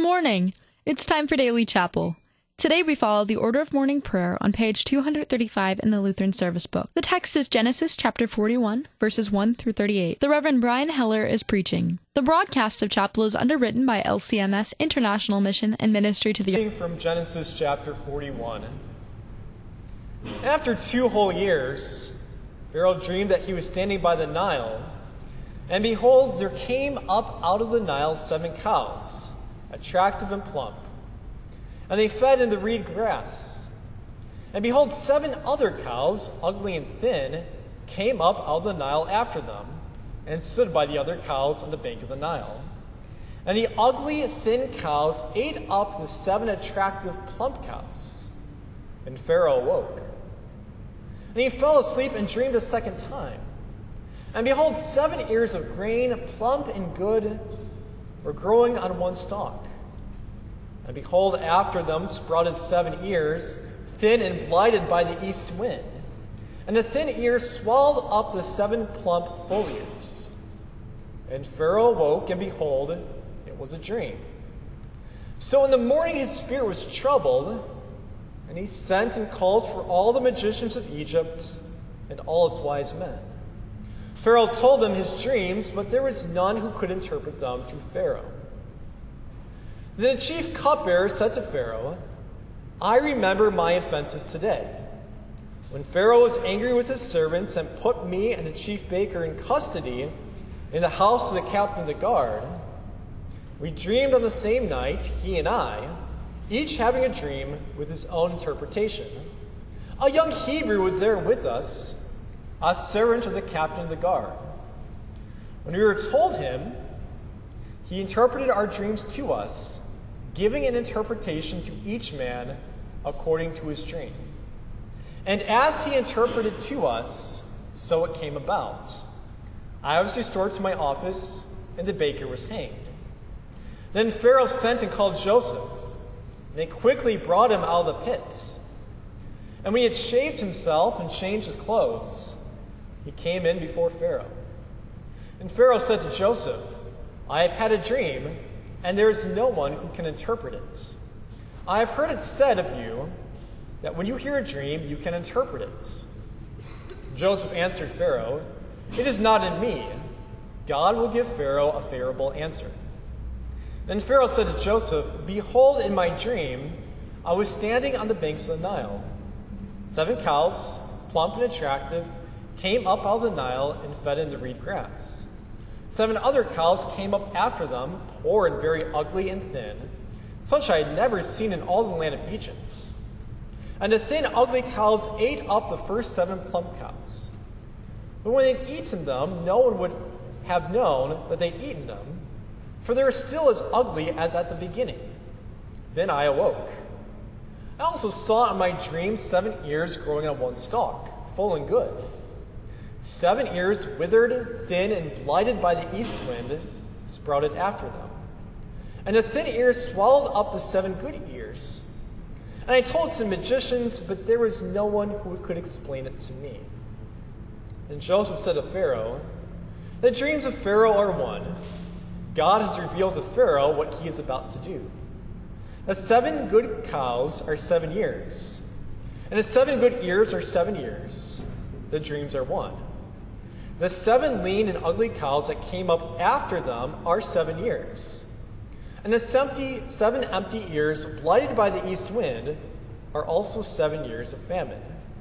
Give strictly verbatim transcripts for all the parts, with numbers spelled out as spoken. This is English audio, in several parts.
morning! It's time for Daily Chapel. Today we follow the order of morning prayer on page two hundred thirty-five in the Lutheran Service Book. The text is Genesis chapter forty-one, verses one through thirty-eight. The Reverend Brian Heller is preaching. The broadcast of Chapel is underwritten by L C M S International Mission and Ministry to the... Reading from Genesis chapter forty-one. After two whole years, Pharaoh dreamed that he was standing by the Nile, and behold, there came up out of the Nile seven cows, attractive and plump. And they fed in the reed grass. And behold, seven other cows, ugly and thin, came up out of the Nile after them, and stood by the other cows on the bank of the Nile. And the ugly, thin cows ate up the seven attractive, plump cows. And Pharaoh awoke. And he fell asleep and dreamed a second time. And behold, seven ears of grain, plump and good, were growing on one stalk. And behold, after them sprouted seven ears, thin and blighted by the east wind. And the thin ears swallowed up the seven plump full ears. And Pharaoh awoke, and behold, it was a dream. So in the morning his spirit was troubled, and he sent and called for all the magicians of Egypt and all its wise men. Pharaoh told them his dreams, but there was none who could interpret them to Pharaoh. Then the chief cupbearer said to Pharaoh, I remember my offenses today. When Pharaoh was angry with his servants and put me and the chief baker in custody in the house of the captain of the guard, we dreamed on the same night, he and I, each having a dream with his own interpretation. A young Hebrew was there with us, a servant of the captain of the guard. When we were told him, he interpreted our dreams to us, giving an interpretation to each man according to his dream. And as he interpreted to us, so it came about. I was restored to my office, and the baker was hanged. Then Pharaoh sent and called Joseph, and they quickly brought him out of the pit. And when he had shaved himself and changed his clothes, he came in before Pharaoh. And Pharaoh said to Joseph, I have had a dream, and there is no one who can interpret it. I have heard it said of you that when you hear a dream, you can interpret it. Joseph answered Pharaoh, It is not in me. God will give Pharaoh a favorable answer. Then Pharaoh said to Joseph, Behold, in my dream, I was standing on the banks of the Nile. Seven cows, plump and attractive, came up out of the Nile and fed in the reed grass. Seven other cows came up after them, poor and very ugly and thin, such I had never seen in all the land of Egypt. And the thin, ugly cows ate up the first seven plump cows. But when they'd eaten them, no one would have known that they'd eaten them, for they were still as ugly as at the beginning. Then I awoke. I also saw in my dream seven ears growing on one stalk, full and good. Seven ears, withered, thin, and blighted by the east wind, sprouted after them. And the thin ears swallowed up the seven good ears. And I told it to the magicians, but there was no one who could explain it to me. And Joseph said to Pharaoh, The dreams of Pharaoh are one. God has revealed to Pharaoh what he is about to do. The seven good cows are seven years, and the seven good ears are seven years. The dreams are one. The seven lean and ugly cows that came up after them are seven years. And the seventy, seven empty ears, blighted by the east wind, are also seven years of famine.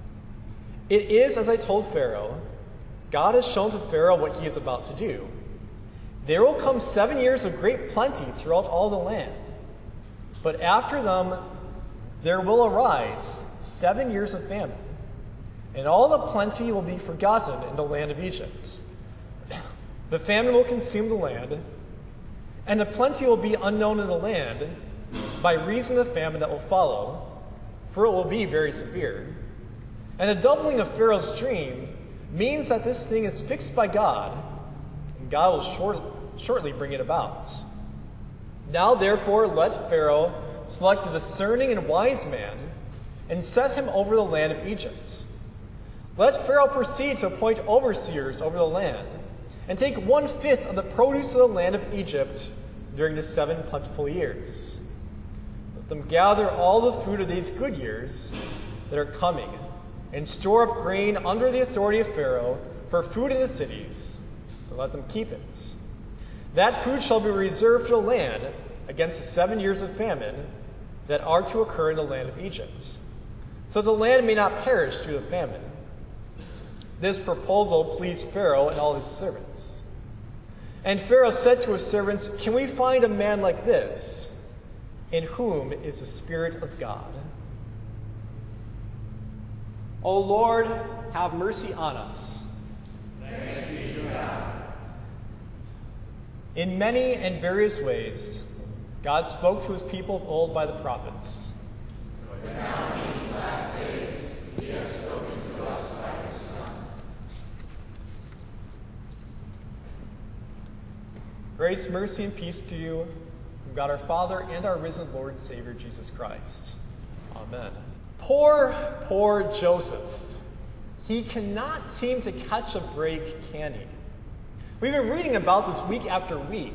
It is as I told Pharaoh. God has shown to Pharaoh what he is about to do. There will come seven years of great plenty throughout all the land. But after them there will arise seven years of famine. And all the plenty will be forgotten in the land of Egypt. The famine will consume the land, and the plenty will be unknown in the land by reason of the famine that will follow, for it will be very severe. And the doubling of Pharaoh's dream means that this thing is fixed by God, and God will short, shortly bring it about. Now therefore let Pharaoh select a discerning and wise man, and set him over the land of Egypt. Let Pharaoh proceed to appoint overseers over the land, and take one-fifth of the produce of the land of Egypt during the seven plentiful years. Let them gather all the food of these good years that are coming, and store up grain under the authority of Pharaoh for food in the cities, and let them keep it. That food shall be reserved for the land against the seven years of famine that are to occur in the land of Egypt, so the land may not perish through the famine. This proposal pleased Pharaoh and all his servants. And Pharaoh said to his servants, "Can we find a man like this, in whom is the Spirit of God?" O Lord, have mercy on us. Thanks be to God. In many and various ways, God spoke to his people of old by the prophets. But now in these last days, he has spoken to us by his Son. Grace, mercy, and peace to you from God our Father and our risen Lord and Savior, Jesus Christ. Amen. Poor, poor Joseph. He cannot seem to catch a break, can he? We've been reading about this week after week.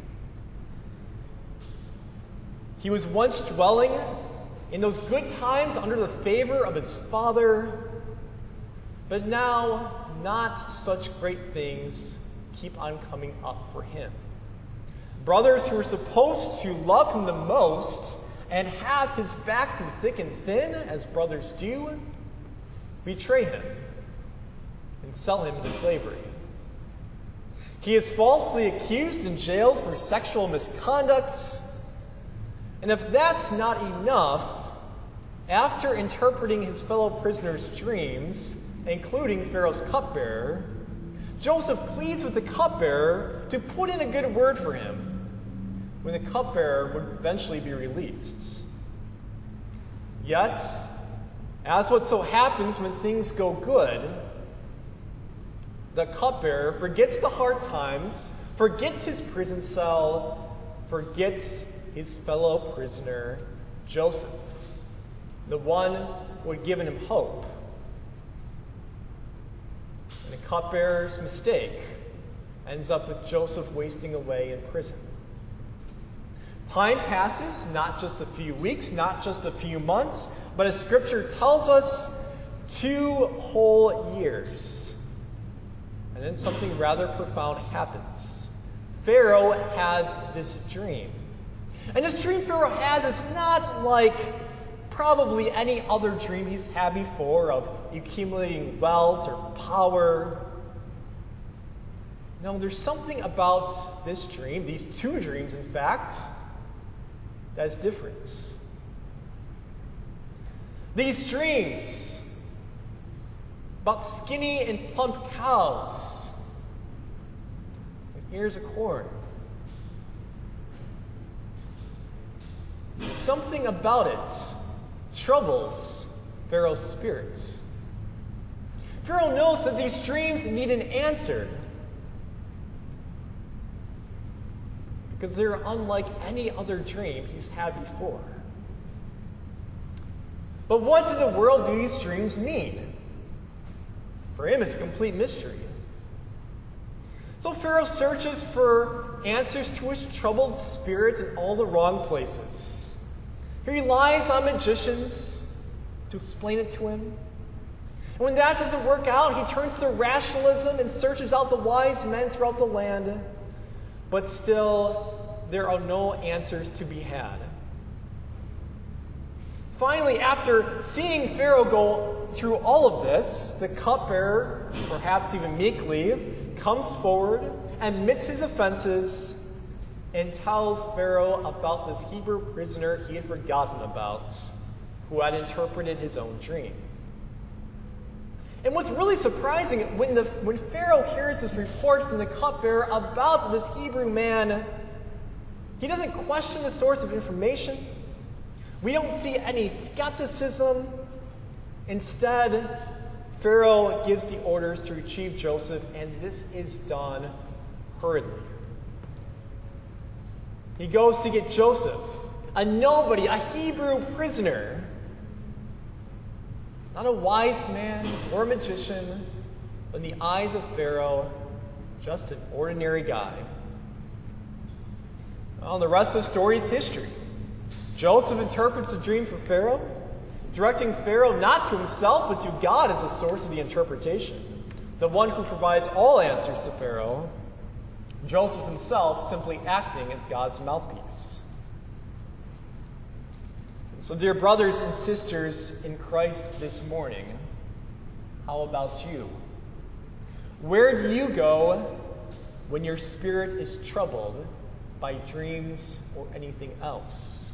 He was once dwelling in those good times under the favor of his father, but now not such great things keep on coming up for him. Brothers who were supposed to love him the most and have his back through thick and thin, as brothers do, betray him and sell him into slavery. He is falsely accused and jailed for sexual misconduct. And if that's not enough, after interpreting his fellow prisoners' dreams, including Pharaoh's cupbearer, Joseph pleads with the cupbearer to put in a good word for him when the cupbearer would eventually be released. Yet, as what so happens when things go good, the cupbearer forgets the hard times, forgets his prison cell, forgets his fellow prisoner, Joseph, the one who had given him hope. And the cupbearer's mistake ends up with Joseph wasting away in prison. Time passes, not just a few weeks, not just a few months, but as Scripture tells us, two whole years. And then something rather profound happens. Pharaoh has this dream. And this dream Pharaoh has is not like probably any other dream he's had before of accumulating wealth or power. No, there's something about this dream, these two dreams, in fact, that is different. These dreams about skinny and plump cows and ears of corn. Something about it troubles Pharaoh's spirits. Pharaoh knows that these dreams need an answer because they're unlike any other dream he's had before. But what in the world do these dreams mean? For him, it's a complete mystery. So Pharaoh searches for answers to his troubled spirit in all the wrong places. He relies on magicians to explain it to him. And when that doesn't work out, he turns to rationalism and searches out the wise men throughout the land. But still, there are no answers to be had. Finally, after seeing Pharaoh go through all of this, the cupbearer, perhaps even meekly, comes forward, admits his offenses, and tells Pharaoh about this Hebrew prisoner he had forgotten about, who had interpreted his own dream. And what's really surprising, when, the, when Pharaoh hears this report from the cupbearer about this Hebrew man, he doesn't question the source of information. We don't see any skepticism. Instead, Pharaoh gives the orders to retrieve Joseph, and this is done hurriedly. He goes to get Joseph, a nobody, a Hebrew prisoner. Not a wise man or a magician, but in the eyes of Pharaoh, just an ordinary guy. Well, the rest of the story is history. Joseph interprets a dream for Pharaoh, directing Pharaoh not to himself, but to God as the source of the interpretation, the one who provides all answers to Pharaoh, Joseph himself simply acting as God's mouthpiece. So, dear brothers and sisters in Christ this morning, how about you? Where do you go when your spirit is troubled by dreams or anything else?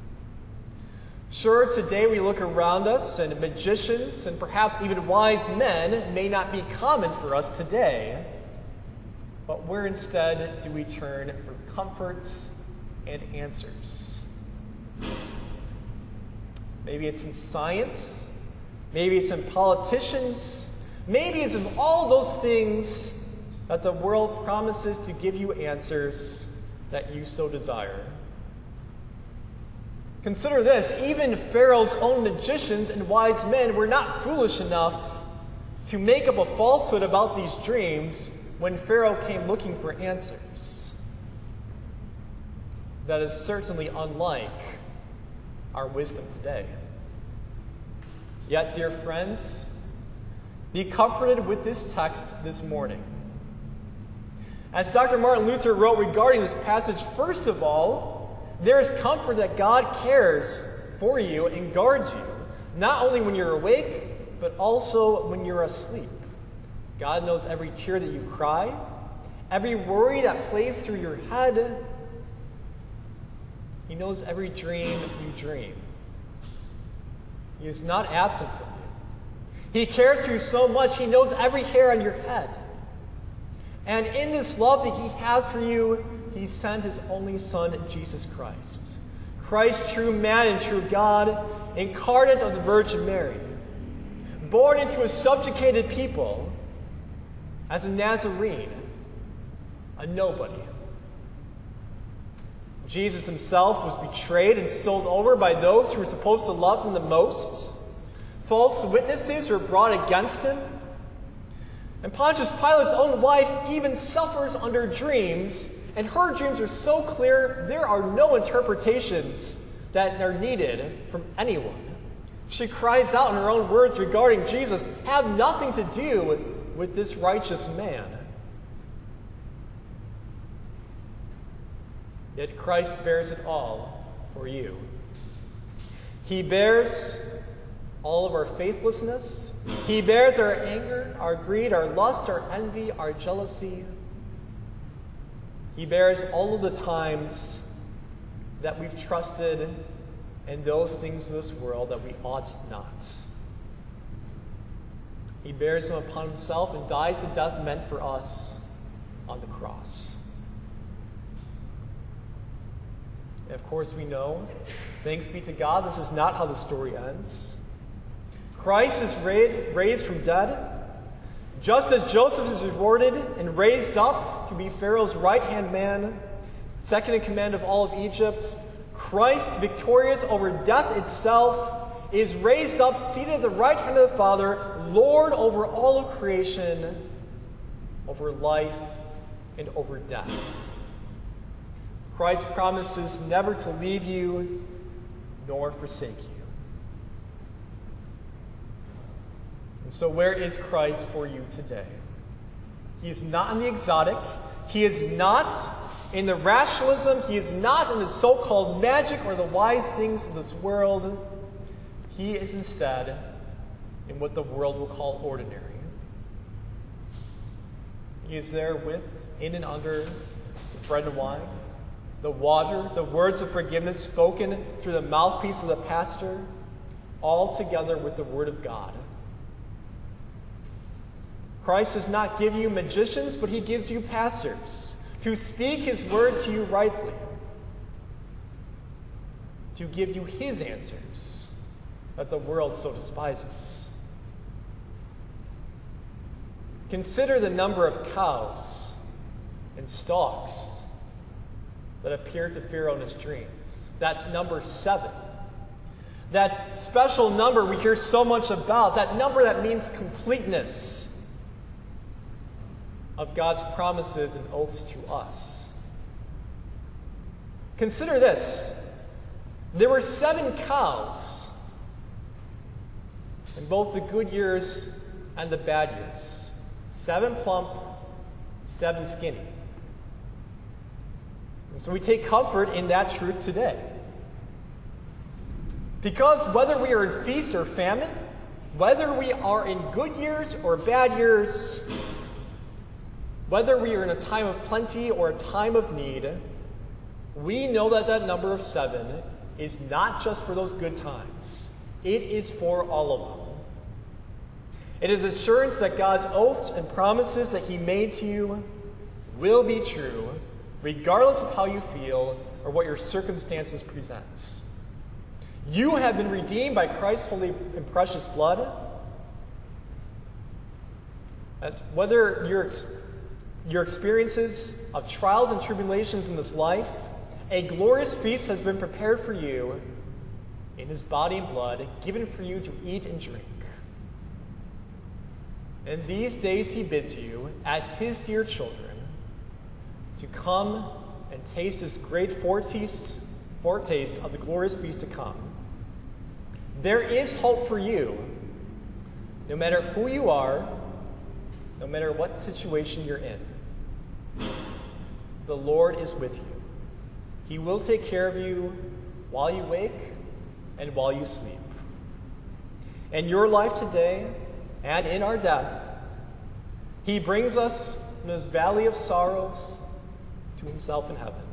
Sure, today we look around us and magicians and perhaps even wise men may not be common for us today. But where instead do we turn for comfort and answers? Maybe it's in science. Maybe it's in politicians. Maybe it's in all those things that the world promises to give you answers that you so desire. Consider this, even Pharaoh's own magicians and wise men were not foolish enough to make up a falsehood about these dreams when Pharaoh came looking for answers. That is certainly unlike our wisdom today. Yet, dear friends, be comforted with this text this morning. As Doctor Martin Luther wrote regarding this passage, first of all, there is comfort that God cares for you and guards you, not only when you're awake, but also when you're asleep. God knows every tear that you cry, every worry that plays through your head. He knows every dream you dream. He is not absent from you. He cares for you so much, he knows every hair on your head. And in this love that he has for you, he sent his only Son, Jesus Christ. Christ, true man and true God, incarnate of the Virgin Mary, born into a subjugated people as a Nazarene, a nobody. Jesus himself was betrayed and sold over by those who were supposed to love him the most. False witnesses were brought against him. And Pontius Pilate's own wife even suffers under dreams, and her dreams are so clear there are no interpretations that are needed from anyone. She cries out in her own words regarding Jesus, have nothing to do with this righteous man. Yet Christ bears it all for you. He bears all of our faithlessness. He bears our anger, our greed, our lust, our envy, our jealousy. He bears all of the times that we've trusted in those things of this world that we ought not. He bears them upon himself and dies the death meant for us on the cross. And of course we know, thanks be to God, this is not how the story ends. Christ is raised from dead, just as Joseph is rewarded and raised up to be Pharaoh's right-hand man, second in command of all of Egypt. Christ, victorious over death itself, is raised up, seated at the right hand of the Father, Lord over all of creation, over life and over death. Christ promises never to leave you nor forsake you. And so where is Christ for you today? He is not in the exotic. He is not in the rationalism. He is not in the so-called magic or the wise things of this world. He is instead in what the world will call ordinary. He is there with, in and under, the bread and wine, the water, the words of forgiveness spoken through the mouthpiece of the pastor, all together with the Word of God. Christ does not give you magicians, but he gives you pastors to speak his word to you rightly, to give you his answers that the world so despises. Consider the number of cows and stalks that appeared to Pharaoh in his dreams. That's number seven. That special number we hear so much about, that number that means completeness of God's promises and oaths to us. Consider this. There were seven cows in both the good years and the bad years. Seven plump, seven skinny. And so we take comfort in that truth today. Because whether we are in feast or famine, whether we are in good years or bad years, whether we are in a time of plenty or a time of need, we know that that number of seven is not just for those good times. It is for all of them. It is assurance that God's oaths and promises that he made to you will be true, regardless of how you feel or what your circumstances present. You have been redeemed by Christ's holy and precious blood. And whether your, your experiences of trials and tribulations in this life, a glorious feast has been prepared for you in his body and blood, given for you to eat and drink. In these days he bids you, as his dear children, to come and taste this great foretaste, foretaste of the glorious feast to come. There is hope for you, no matter who you are, no matter what situation you're in. The Lord is with you. He will take care of you while you wake and while you sleep. In your life today and in our death, he brings us in this valley of sorrows to himself in heaven.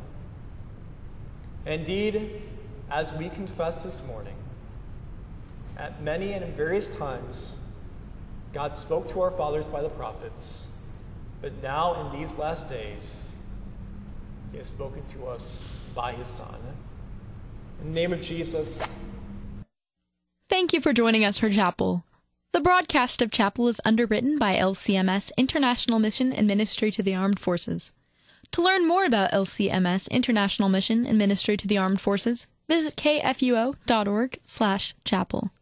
Indeed, as we confess this morning, at many and in various times, God spoke to our fathers by the prophets, but now in these last days, he has spoken to us by his Son. In the name of Jesus. Thank you for joining us for Chapel. The broadcast of Chapel is underwritten by L C M S International Mission and Ministry to the Armed Forces. To learn more about L C M S International Mission and Ministry to the Armed Forces, visit kfuo.org slash chapel.